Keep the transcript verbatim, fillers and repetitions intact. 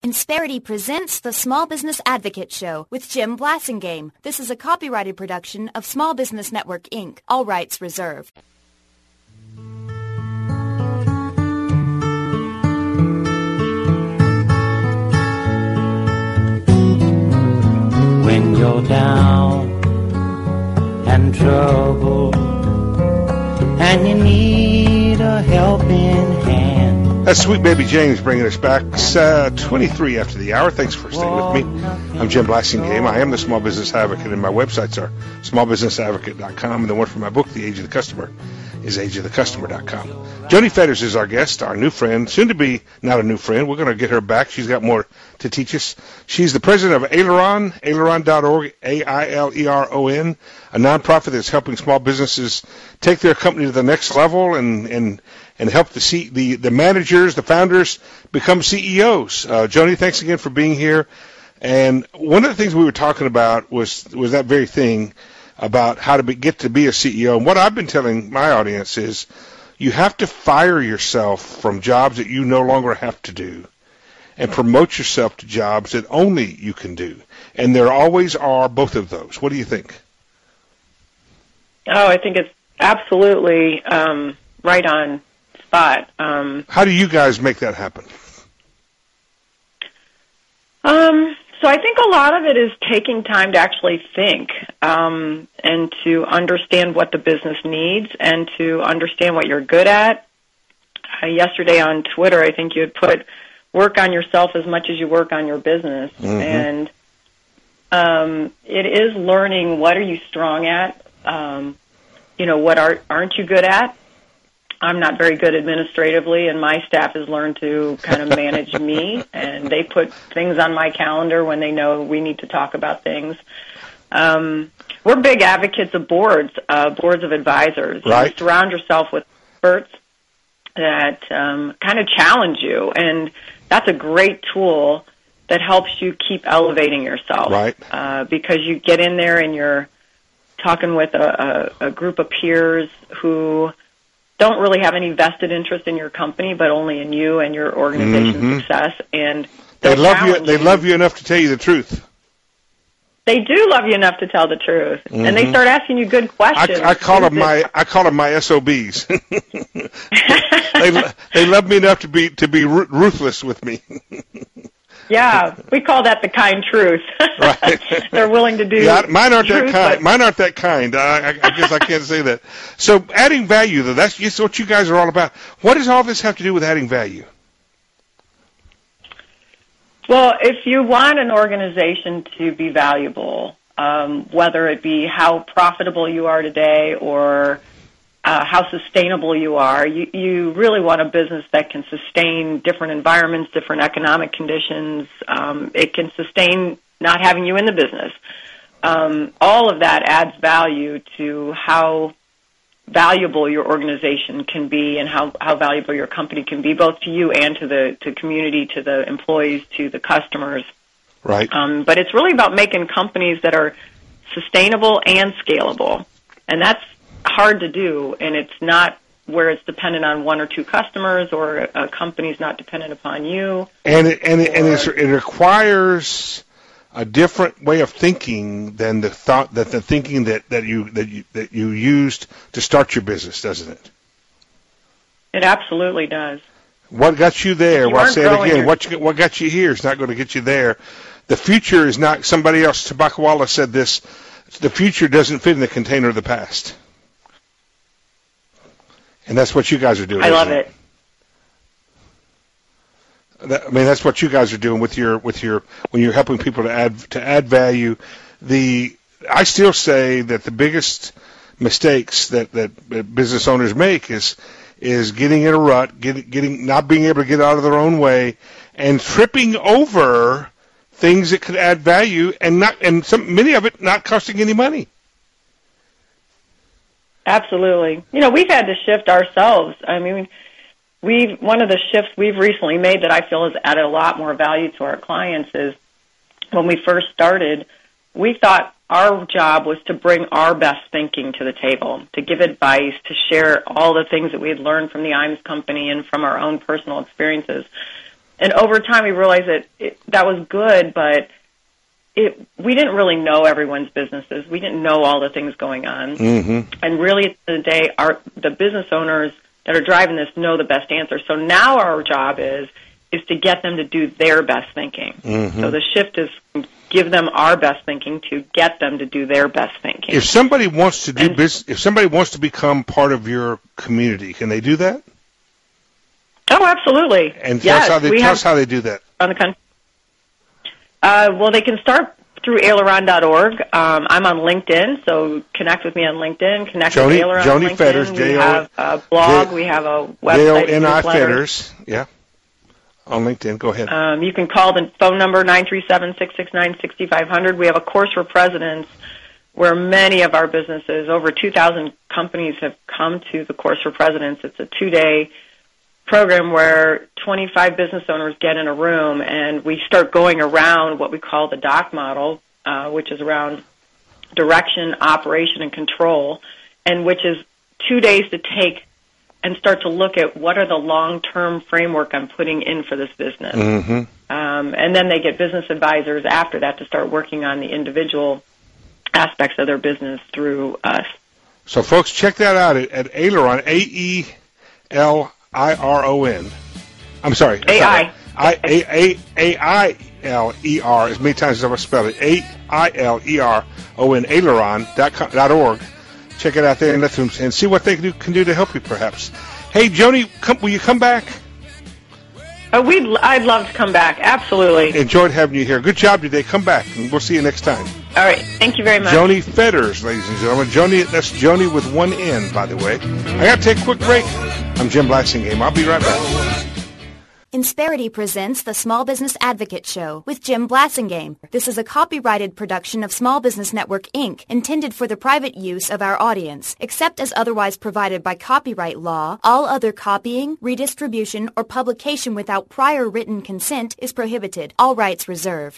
Insperity presents the Small Business Advocate Show with Jim Blasingame. This is a copyrighted production of Small Business Network, Incorporated. All rights reserved. When you're down and troubled and you need a helping hand. That's Sweet Baby James bringing us back uh, twenty-three after the hour. Thanks for staying with me. I'm Jim Blasingame. I am the Small Business Advocate, and my websites are small business advocate dot com, and the one for my book, The Age of the Customer, is age of the customer dot com. Joni Fetters is our guest, our new friend, soon to be not a new friend. We're going to get her back. She's got more to teach us. She's the president of Aileron, aileron dot org, A I L E R O N, a nonprofit that's helping small businesses take their company to the next level and and and help the C, the the managers, the founders, become C E Os. Uh, Joni, thanks again for being here. And one of the things we were talking about was was that very thing about how to be, get to be a C E O. And what I've been telling my audience is you have to fire yourself from jobs that you no longer have to do and promote yourself to jobs that only you can do. And there always are both of those. What do you think? Oh, I think it's absolutely um, right on spot. Um, How do you guys make that happen? Um, so I think a lot of it is taking time to actually think um, and to understand what the business needs and to understand what you're good at. Uh, yesterday on Twitter, I think you had put work on yourself as much as you work on your business. Mm-hmm. And um, it is learning what are you strong at, um, you know, what are, aren't you good at? I'm not very good administratively, and my staff has learned to kind of manage me, and they put things on my calendar when they know we need to talk about things. Um, we're big advocates of boards, uh, boards of advisors. Right. You surround yourself with experts that um, kind of challenge you, and that's a great tool that helps you keep elevating yourself. Right. Uh, because you get in there and you're talking with a, a, a group of peers who don't really have any vested interest in your company, but only in you and your organization's mm-hmm. success. And they love you. They love you enough to tell you the truth. They do love you enough to tell the truth, mm-hmm. and they start asking you good questions. I, I call them my I call them my S O Bs. they they love me enough to be to be ruthless with me. Yeah, we call that the kind truth. Right. They're willing to do. Yeah, mine aren't truth, that kind. But... Mine aren't that kind. I, I, I guess I can't say that. So, adding value, though, that's just what you guys are all about. What does all this have to do with adding value? Well, if you want an organization to be valuable, um, whether it be how profitable you are today or Uh, how sustainable you are. You, you really want a business that can sustain different environments, different economic conditions. Um, it can sustain not having you in the business. Um, all of that adds value to how valuable your organization can be and how, how valuable your company can be, both to you and to the to community, to the employees, to the customers. Right. Um, but it's really about making companies that are sustainable and scalable. And that's hard to do, and it's not where it's dependent on one or two customers, or a company's not dependent upon you. And it, and it, and it's, it requires a different way of thinking than the thought that the thinking that, that you that you that you used to start your business, doesn't it? It absolutely does. What got you there? You well, I'll say it again. Your... What you, what got you here is not going to get you there. The future is not. Somebody else, Tabakawala, said this. The future doesn't fit in the container of the past. And that's what you guys are doing. I love it. it. That, I mean, that's what you guys are doing with your with your when you're helping people to add to add value. The I still say that the biggest mistakes that, that, that business owners make is is getting in a rut, getting getting not being able to get out of their own way, and tripping over things that could add value, and not and some many of it not costing any money. Absolutely. You know, we've had to shift ourselves. I mean, we've one of the shifts we've recently made that I feel has added a lot more value to our clients is when we first started, we thought our job was to bring our best thinking to the table, to give advice, to share all the things that we had learned from the I M S company and from our own personal experiences. and over time we realized that it, that was good, but it, we didn't really know everyone's businesses. We didn't know all the things going on. Mm-hmm. And really, at the end of the day, our, the business owners that are driving this know the best answer. So now our job is is to get them to do their best thinking. Mm-hmm. So the shift is give them our best thinking to get them to do their best thinking. If somebody wants to do And- business, if somebody wants to become part of your community, can they do that? Oh, absolutely. And tell yes, us how they we tell have us how they do that. on the country. Uh, well, they can start through aileron dot org. Um, I'm on LinkedIn, so connect with me on LinkedIn. Connect Joni- with Aileron Joni on LinkedIn. Fetters, we J O- have a blog. J- we have a J O website. N I newsletter. Fetters, yeah, on LinkedIn. Go ahead. Um, you can call the phone number nine three seven, six six nine, six five zero zero. We have a course for presidents where many of our businesses, over two thousand companies, have come to the course for presidents. It's a two-day program where twenty-five business owners get in a room and we start going around what we call the D O C model, uh, which is around direction, operation, and control, and which is two days to take and start to look at what are the long-term framework I'm putting in for this business. Mm-hmm. Um, and then they get business advisors after that to start working on the individual aspects of their business through us. So, folks, check that out at, at Aileron, A E L I R O N. I'm sorry. A I. I A A A I L E R, as many times as I've spelled it. A I L E R O N, aileron dot org. Check it out there and let them and see what they can do, can do to help you, perhaps. Hey, Joni, come, will you come back? Uh, we'd, I'd love to come back. Absolutely. Enjoyed having you here. Good job today. Come back, and we'll see you next time. All right. Thank you very much. Joni Fetters, ladies and gentlemen. Joni, that's Joni with one N, by the way. I got to take a quick break. I'm Jim Blassingame. I'll be right back. Insperity presents the Small Business Advocate Show with Jim Blassingame. This is a copyrighted production of Small Business Network, Incorporated, intended for the private use of our audience. Except as otherwise provided by copyright law, all other copying, redistribution, or publication without prior written consent is prohibited. All rights reserved.